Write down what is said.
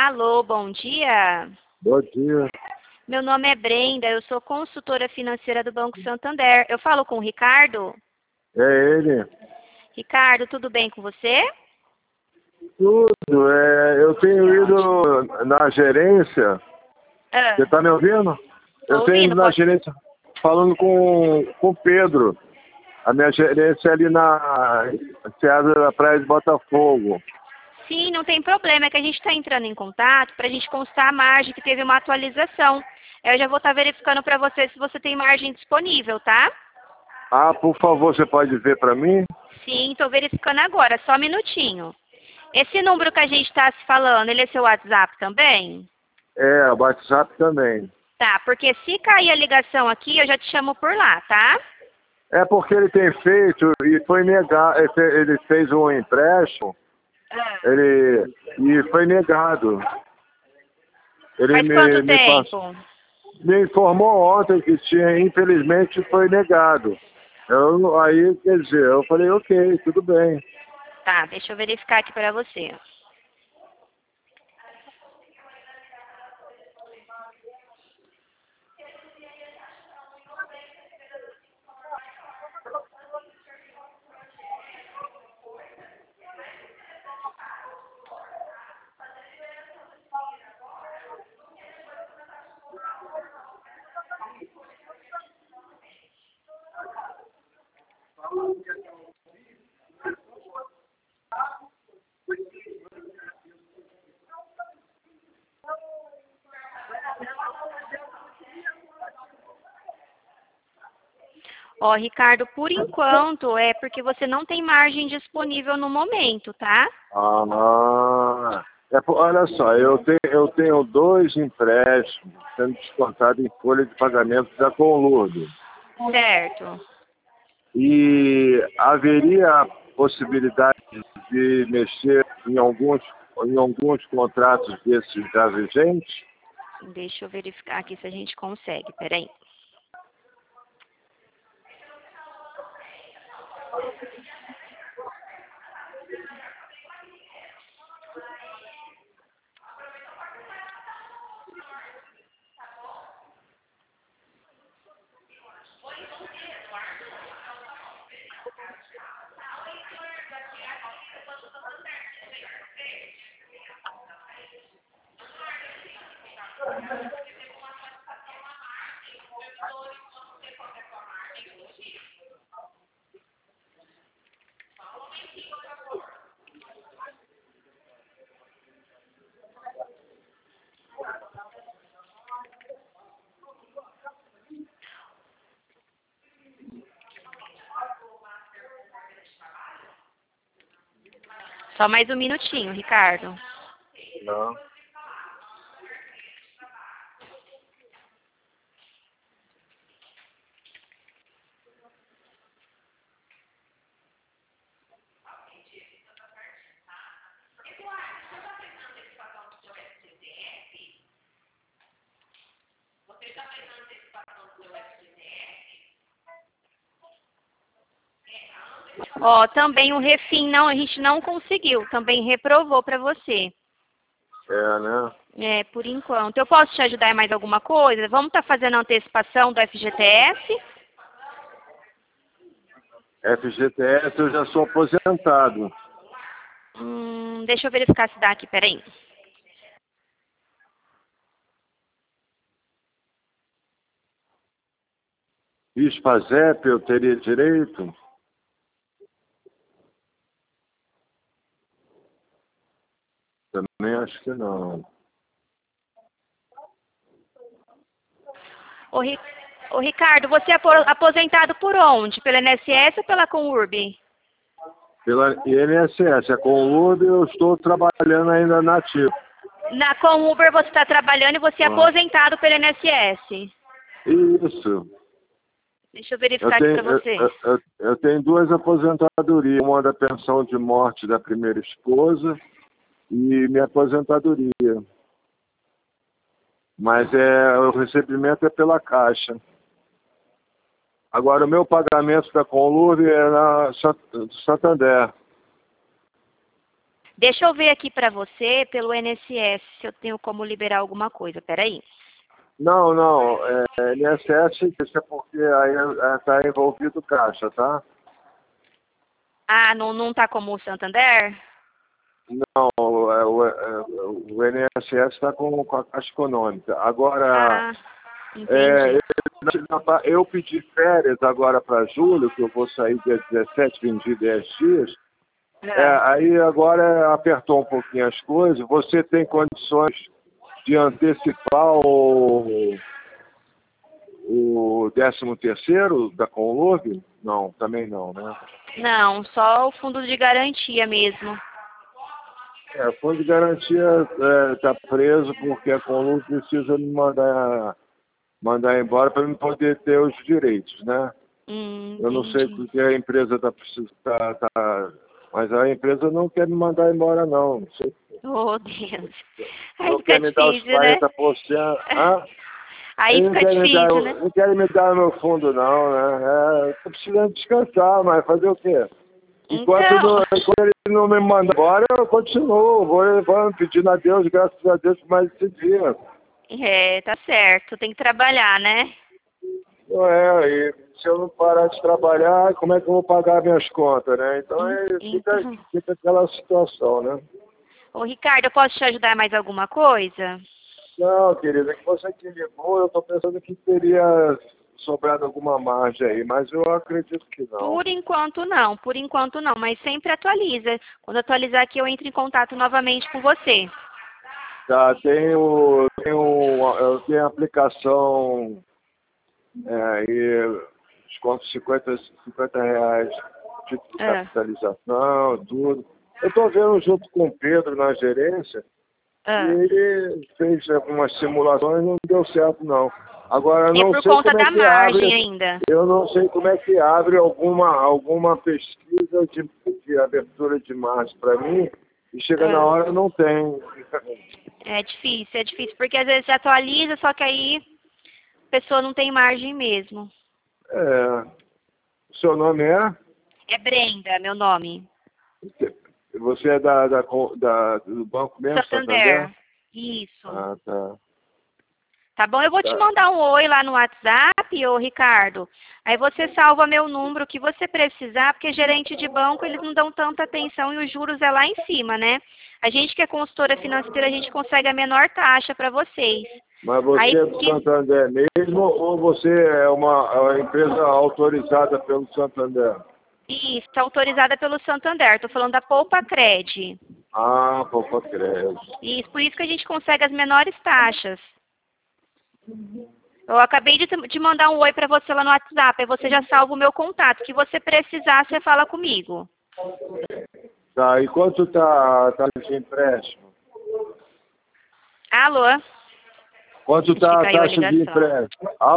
Alô, bom dia. Bom dia. Meu nome é Brenda, eu sou consultora financeira do Banco Santander. Eu falo com o Ricardo? É ele. Ricardo, tudo bem com você? Tudo. Eu tenho ido na gerência. Você está me ouvindo? Tô Eu tenho ouvindo, ido na pode... gerência falando com o Pedro. A minha gerência é ali na Seada da Praia de Botafogo. Sim, não tem problema, é que a gente está entrando em contato para a gente constar a margem que teve uma atualização. Eu já vou estar verificando para você se você tem margem disponível, tá? Ah, por favor, você pode ver para mim? Sim, estou verificando agora, só um minutinho. Esse número que a gente está se falando, ele é seu WhatsApp também? É, o WhatsApp também. Tá, porque se cair a ligação aqui, eu já te chamo por lá, tá? É porque ele tem feito e foi negado. Ele fez um empréstimo e foi negado. Ele Faz quanto me passou. tempo? Me informou ontem que tinha, infelizmente, foi negado. Aí, quer dizer, eu falei, ok, tudo bem. Tá, deixa eu verificar aqui para você. Ó, Ricardo, por enquanto é porque você não tem margem disponível no momento, tá? Olha só, eu tenho 2 empréstimos sendo descontados em folha de pagamento da Conludo. Certo. E haveria a possibilidade de mexer em alguns contratos desses já vigentes? Deixa eu verificar aqui se a gente consegue, peraí. Só mais um minutinho, Ricardo. Não. Ó, também o refim não, a gente não conseguiu, também reprovou para você. É, né? É, por enquanto. Eu posso te ajudar em mais alguma coisa? Vamos estar fazendo a antecipação do FGTS? FGTS eu já sou aposentado. Deixa eu verificar se dá aqui, peraí. FISPAZEP eu teria direito? Também acho que não. Ô, ô Ricardo, você é aposentado por onde? Pela INSS ou pela Conurb? Pela INSS, com o Conludo eu estou trabalhando ainda na ativa. Na Conuber você está trabalhando e você é aposentado pela INSS. Isso. Deixa eu verificar aqui para você. Eu tenho 2 aposentadorias, uma da pensão de morte da primeira esposa e minha aposentadoria. Mas o recebimento é pela Caixa. Agora, o meu pagamento da Conluve é na Santander. Deixa eu ver aqui para você, pelo INSS, se eu tenho como liberar alguma coisa. Peraí. Não, não, INSS, isso é porque aí está envolvido Caixa, tá? Ah, não tá como o Santander? Não, o INSS está com a Caixa Econômica. Agora, Ah, entendi. eu pedi férias agora para julho, que eu vou sair dia 17, 20 10 dias. Aí agora apertou um pouquinho as coisas. Você tem condições de antecipar o 13º da Conlurb? Não, também não, né? Não, só o fundo de garantia mesmo. O fundo de garantia está preso porque a Conlurb precisa me mandar embora para eu poder ter os direitos, né? Eu não sei Entendi. porque a empresa está precisando, mas a empresa não quer me mandar embora, não. Não sei. Oh, Deus. Aí Não fica quer me dar os difícil, né? 40%. Ah, Aí eles fica difícil, né? não querem me dar o meu fundo, não, né? Estou precisando descansar, mas fazer o quê? Então, Enquanto ele não me manda embora, eu continuo. Vou pedindo a Deus, graças a Deus, por mais esse dia. tá certo. Tem que trabalhar, né? E se eu não parar de trabalhar, como é que eu vou pagar minhas contas, né? Então, Então. fica aquela situação, né? Ô, Ricardo, eu posso te ajudar mais alguma coisa? Não, querida, que você que ligou, eu estou pensando que teria sobrado alguma margem aí, mas eu acredito que não. Por enquanto não, mas sempre atualiza. Quando atualizar aqui, eu entro em contato novamente com você. Tá, eu tenho a aplicação e desconto R$ 50 tipo de Ah, capitalização, tudo. Eu estou vendo junto com o Pedro na gerência e ah. ele fez algumas simulações e não deu certo não. Agora eu É não por sei conta como é da que margem abre, ainda. eu não sei como é que abre alguma pesquisa de abertura de margem para mim e chega na Ah. hora não tem. É difícil, porque às vezes atualiza, só que aí a pessoa não tem margem mesmo. O seu nome é? É Brenda, meu nome. Você é do banco mesmo, Santander? Santander. Isso. Ah, tá. Tá bom? Eu vou te Tá. mandar um oi lá no WhatsApp, ô Ricardo. Aí você salva meu número, o que você precisar, porque gerente de banco, eles não dão tanta atenção e os juros é lá em cima, né? A gente que é consultora financeira, a gente consegue a menor taxa para vocês. Mas você Aí, é do Santander mesmo ou você é uma empresa autorizada pelo Santander? isso, tá autorizada pelo Santander. Estou falando da Poupa Cred. Ah, poupa crédito. Isso, por isso que a gente consegue as menores taxas. Eu acabei de mandar um oi para você lá no WhatsApp, aí você já salva o meu contato. Que você precisar, você fala comigo. Tá, e quanto tá de empréstimo? Alô? Quanto Acho que tá a caiu a taxa de ligação. empréstimo?